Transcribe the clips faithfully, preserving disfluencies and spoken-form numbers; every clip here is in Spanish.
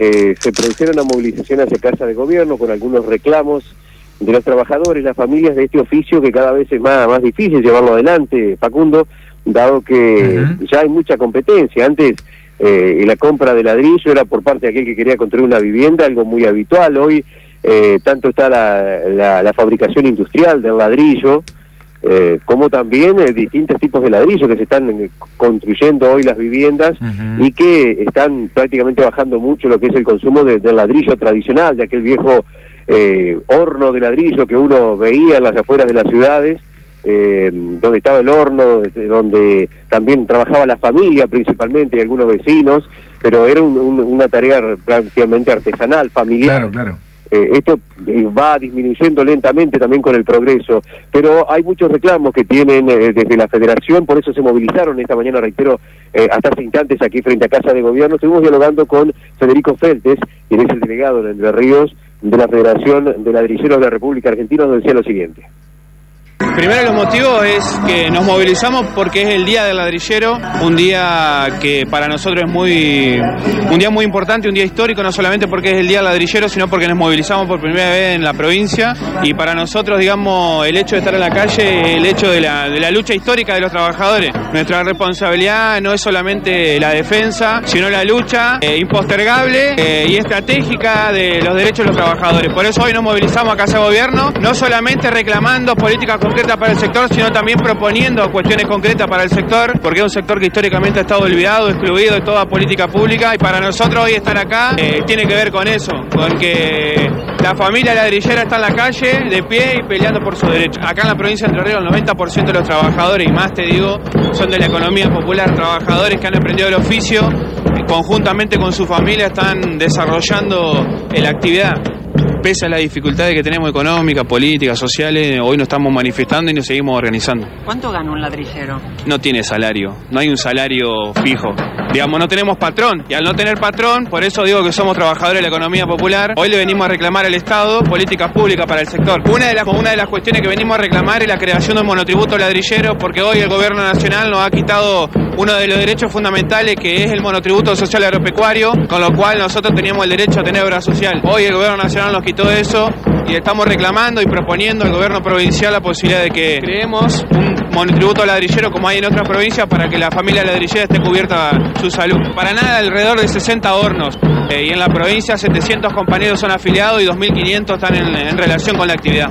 eh, se produjeron una movilización hacia Casa de Gobierno con algunos reclamos de los trabajadores, las familias de este oficio que cada vez es más, más difícil llevarlo adelante, Facundo, dado que uh-huh. ya hay mucha competencia. Antes eh, la compra de ladrillo era por parte de aquel que quería construir una vivienda, algo muy habitual. Hoy eh, tanto está la, la, la fabricación industrial del ladrillo, eh, como también eh, distintos tipos de ladrillo que se están eh, construyendo hoy las viviendas uh-huh. y que están prácticamente bajando mucho lo que es el consumo de, del ladrillo tradicional, de aquel viejo eh, horno de ladrillo que uno veía en las afueras de las ciudades, eh, donde estaba el horno, donde también trabajaba la familia principalmente y algunos vecinos, pero era un, un, una tarea prácticamente artesanal, familiar. Claro, claro. Eh, esto va disminuyendo lentamente también con el progreso, pero hay muchos reclamos que tienen eh, desde la Federación, por eso se movilizaron esta mañana, reitero, eh, hasta hace instantes aquí frente a Casa de Gobierno. Estuvimos dialogando con Federico Feltes, quien es el delegado de Entre Ríos de la Federación de Ladrilleros de la República Argentina, donde decía lo siguiente. Primero, los motivos es que nos movilizamos porque es el Día del Ladrillero, un día que para nosotros es muy un día muy importante, un día histórico, no solamente porque es el Día del Ladrillero, sino porque nos movilizamos por primera vez en la provincia, y para nosotros, digamos, el hecho de estar en la calle, el hecho de la, de la lucha histórica de los trabajadores. Nuestra responsabilidad no es solamente la defensa, sino la lucha eh, impostergable eh, y estratégica de los derechos de los trabajadores. Por eso hoy nos movilizamos a Casa de Gobierno, no solamente reclamando políticas concretas para el sector, sino también proponiendo cuestiones concretas para el sector, porque es un sector que históricamente ha estado olvidado, excluido de toda política pública, y para nosotros hoy estar acá eh, tiene que ver con eso, con que la familia ladrillera está en la calle, de pie y peleando por sus derechos. Acá en la provincia de Entre Ríos el noventa por ciento de los trabajadores, y más te digo, son de la economía popular, trabajadores que han aprendido el oficio, eh, conjuntamente con su familia están desarrollando eh, la actividad. Pese a las dificultades que tenemos económicas, políticas, sociales, hoy nos estamos manifestando y nos seguimos organizando. ¿Cuánto gana un ladrillero? No tiene salario, no hay un salario fijo. Digamos, no tenemos patrón, y al no tener patrón, por eso digo que somos trabajadores de la economía popular. Hoy le venimos a reclamar al Estado políticas públicas para el sector. Una de las, una de las cuestiones que venimos a reclamar es la creación de un monotributo ladrillero, porque hoy el gobierno nacional nos ha quitado uno de los derechos fundamentales, que es el monotributo social agropecuario, con lo cual nosotros teníamos el derecho a tener obra social. Hoy el gobierno nacional nos quitó eso, y estamos reclamando y proponiendo al gobierno provincial la posibilidad de que creemos un monotributo ladrillero como hay en otras provincias, para que la familia ladrillera esté cubierta su salud. Para nada, alrededor de sesenta hornos, eh, y en la provincia setecientos compañeros son afiliados y dos mil quinientos están en, en relación con la actividad.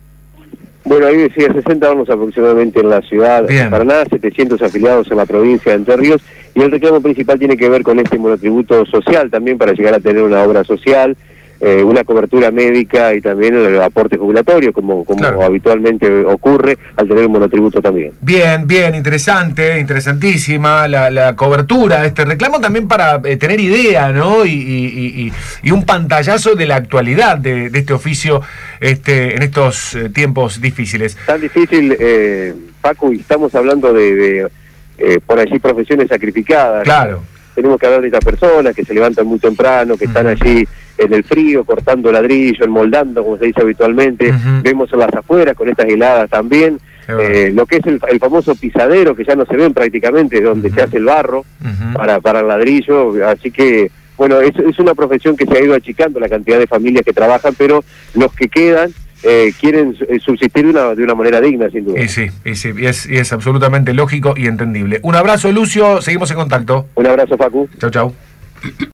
Bueno, ahí decía sesenta hornos aproximadamente en la ciudad de Paraná, setecientos afiliados en la provincia de Entre Ríos, y el reclamo principal tiene que ver con este monotributo social también, para llegar a tener una obra social, Eh, una cobertura médica y también el aporte jubilatorio, como, como claro. habitualmente ocurre al tener un monotributo también. Bien, bien, interesante, interesantísima la, la cobertura de este reclamo, también para eh, tener idea, ¿no? Y, y, y, y un pantallazo de la actualidad de, de este oficio este, en estos eh, tiempos difíciles. Tan difícil, eh, Paco, y estamos hablando de, de eh, por allí profesiones sacrificadas. Claro. Tenemos que hablar de estas personas que se levantan muy temprano, que uh-huh. están allí en el frío, cortando ladrillo, enmoldando, como se dice habitualmente. Uh-huh. Vemos en las afueras con estas heladas también. Eh, lo que es el, el famoso pisadero, que ya no se ven prácticamente, donde uh-huh. se hace el barro uh-huh. para, para el ladrillo. Así que, bueno, es, es una profesión que se ha ido achicando la cantidad de familias que trabajan, pero los que quedan Eh, quieren subsistir de una, de una manera digna, sin duda. Y sí, y sí, y es, y es absolutamente lógico y entendible. Un abrazo, Lucio, seguimos en contacto. Un abrazo, Facu. Chau, chau.